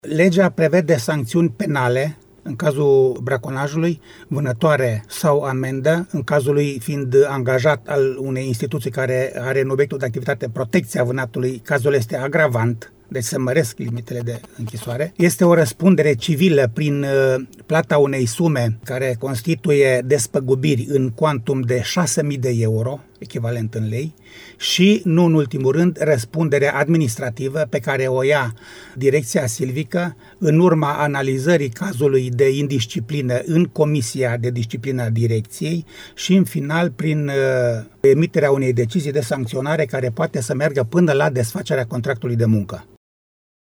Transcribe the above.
Legea prevede sancțiuni penale în cazul braconajului, vânătoare sau amendă, în cazul lui fiind angajat al unei instituții care are în obiectul de activitate protecția vânatului, cazul este agravant, deci se măresc limitele de închisoare. Este o răspundere civilă prin plata unei sume care constituie despăgubiri în cuantum de 6.000 de euro, echivalent în lei, și, nu în ultimul rând, răspunderea administrativă pe care o ia Direcția Silvică în urma analizării cazului de indisciplină în Comisia de Disciplină a Direcției și, în final, prin emiterea unei decizii de sancționare care poate să meargă până la desfacerea contractului de muncă.